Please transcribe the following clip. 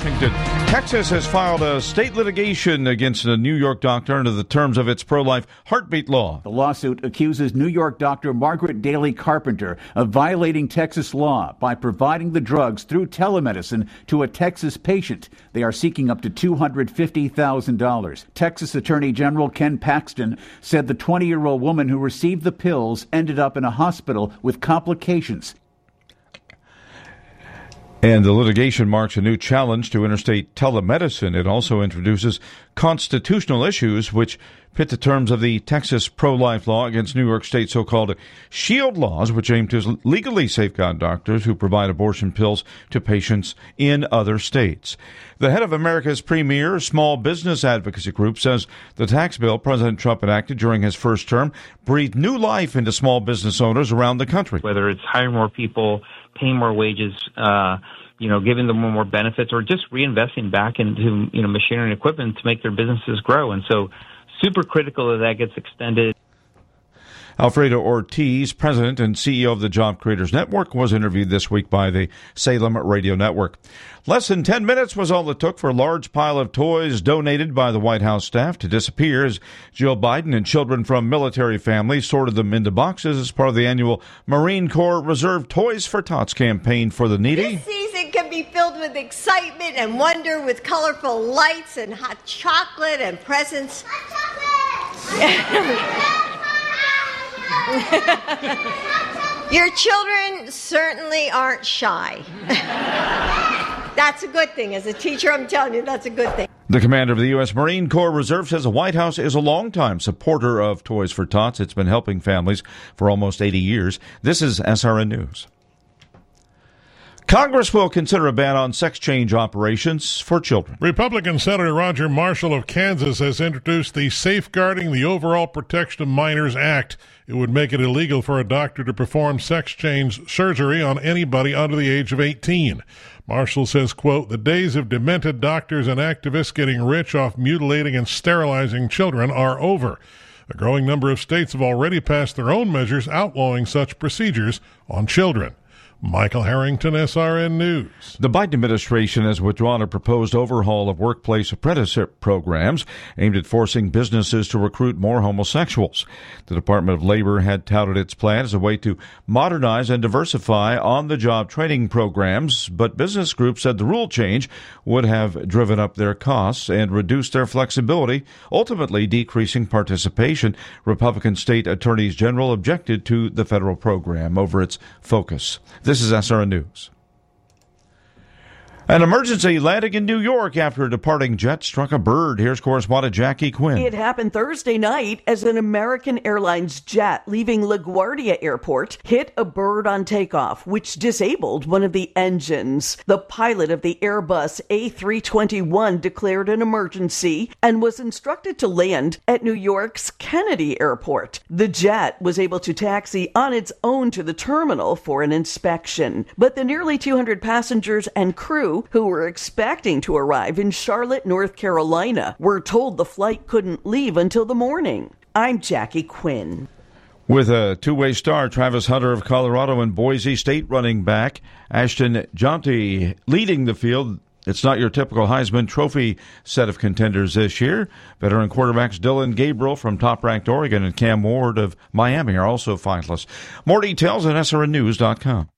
Washington. Texas has filed a state litigation against a New York doctor under the terms of its pro-life heartbeat law. The lawsuit accuses New York doctor Margaret Daly Carpenter of violating Texas law by providing the drugs through telemedicine to a Texas patient. They are seeking up to $250,000. Texas Attorney General Ken Paxton said the 20-year-old woman who received the pills ended up in a hospital with complications. And the litigation marks a new challenge to interstate telemedicine. It also introduces constitutional issues which pit the terms of the Texas pro-life law against New York State's so-called SHIELD laws, which aim to legally safeguard doctors who provide abortion pills to patients in other states. The head of America's premier small business advocacy group says the tax bill President Trump enacted during his first term breathed new life into small business owners around the country. Whether it's hiring more people, paying more wages, giving them more benefits, or just reinvesting back into, machinery and equipment to make their businesses grow. And so super critical that gets extended. Alfredo Ortiz, president and CEO of the Job Creators Network, was interviewed this week by the Salem Radio Network. Less than 10 minutes was all it took for a large pile of toys donated by the White House staff to disappear as Jill Biden and children from military families sorted them into boxes as part of the annual Marine Corps Reserve Toys for Tots campaign for the needy. This season can be filled with excitement and wonder with colorful lights and hot chocolate and presents. Hot chocolate! Your children certainly aren't shy. That's a good thing. As a teacher, I'm telling you, that's a good thing. The commander of the U.S. Marine Corps Reserve says the White House is a longtime supporter of Toys for Tots. It's been helping families for almost 80 years. This is SRN News. Congress will consider a ban on sex change operations for children. Republican Senator Roger Marshall of Kansas has introduced the Safeguarding the Overall Protection of Minors Act. It would make it illegal for a doctor to perform sex change surgery on anybody under the age of 18. Marshall says, quote, "The days of demented doctors and activists getting rich off mutilating and sterilizing children are over. A growing number of states have already passed their own measures outlawing such procedures on children." Michael Harrington, SRN News. The Biden administration has withdrawn a proposed overhaul of workplace apprenticeship programs aimed at forcing businesses to recruit more homosexuals. The Department of Labor had touted its plan as a way to modernize and diversify on-the-job training programs, but business groups said the rule change would have driven up their costs and reduced their flexibility, ultimately decreasing participation. Republican state attorneys general objected to the federal program over its focus. This is SRN News. An emergency landing in New York after a departing jet struck a bird. Here's correspondent Jackie Quinn. It happened Thursday night as an American Airlines jet leaving LaGuardia Airport hit a bird on takeoff, which disabled one of the engines. The pilot of the Airbus A321 declared an emergency and was instructed to land at New York's Kennedy Airport. The jet was able to taxi on its own to the terminal for an inspection, but the nearly 200 passengers and crew who were expecting to arrive in Charlotte, North Carolina, were told the flight couldn't leave until the morning. I'm Jackie Quinn. With a two-way star, Travis Hunter of Colorado and Boise State running back Ashton Jonty leading the field. It's not your typical Heisman Trophy set of contenders this year. Veteran quarterbacks Dylan Gabriel from top-ranked Oregon and Cam Ward of Miami are also finalists. More details at srnnews.com.